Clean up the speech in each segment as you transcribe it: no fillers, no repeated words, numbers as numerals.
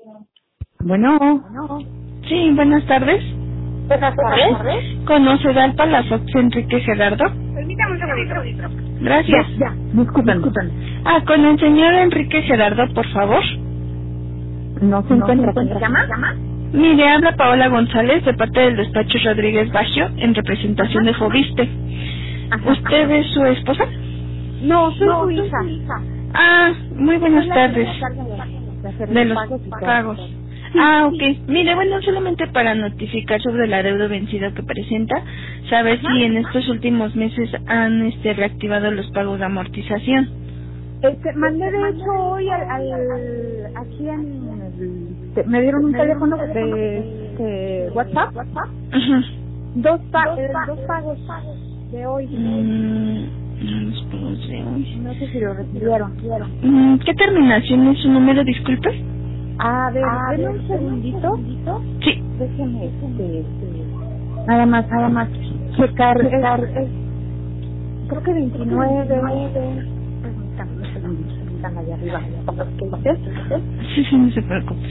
Bueno, Sí, buenas tardes. buenas tardes. ¿Conoce al Palafox Enrique Gerardo? Permítame un segundito. Gracias. Ya, disculpen. Con el señor Enrique Gerardo, por favor. No se encuentra. ¿Cómo se llama? Mire, habla Paola González de parte del despacho Rodríguez Baggio en representación de Fobiste. ¿Usted es su esposa? No, soy su hija. Muy buenas tardes. De los pagos. pagos. Ok. Mire, bueno, solamente para notificar sobre el adeudo vencido que presenta, saber si en estos últimos meses han reactivado los pagos de amortización. Mandé de hecho hoy aquí me dieron un teléfono de WhatsApp. Ajá. Dos pagos de hoy. Los pagos de hoy. No sé si lo recibieron. ¿Qué terminación es su número, disculpe? A ver, denme un segundito. Sí. Déjeme, nada más, checar, creo que 29, permítame un segundito, están allá arriba, ¿qué dices? Sí, no se preocupe.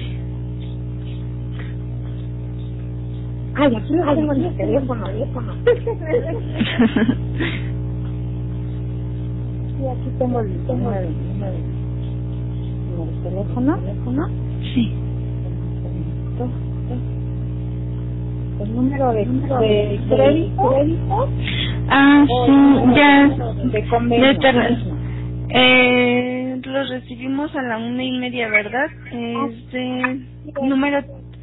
Ay, aquí lo tengo en el teléfono. Sí, aquí tengo el teléfono. Sí. El número de crédito. Sí, ya. De convenio. Los recibimos a la 1:30, ¿verdad? Es de número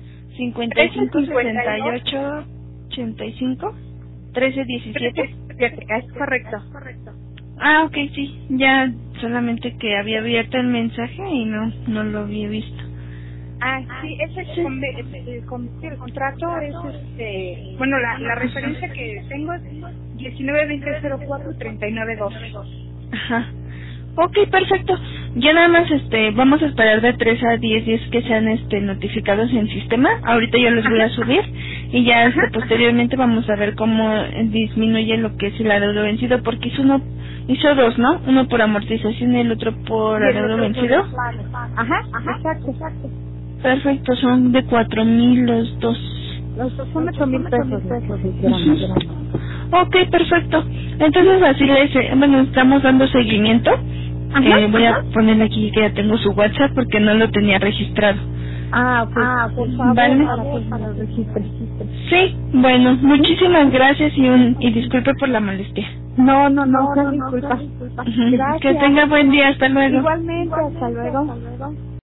556885 1317. Es correcto. Ok, sí, ya solamente que había abierto el mensaje y no lo había visto. Sí, es el contrato es bueno, la referencia que tengo es 1920043912. Ajá. Ok, perfecto. Ya nada más vamos a esperar de 3 a 10 días que sean notificados en sistema. Ahorita yo los voy a subir y ya posteriormente vamos a ver cómo disminuye lo que es el adeudo vencido, porque hizo dos, ¿no? Uno por amortización y el otro por adeudo vencido. Exacto. Perfecto, son de 4,000 los dos. Los dos son 8,000 pesos. Ok, perfecto. Entonces así estamos dando seguimiento. Voy a poner aquí que ya tengo su WhatsApp porque no lo tenía registrado. Por favor, ¿vale? para el registro. Sí, bueno, muchísimas gracias y disculpe por la molestia. No, disculpa. Gracias. Gracias. Que tenga buen día, hasta luego. Igualmente, hasta luego.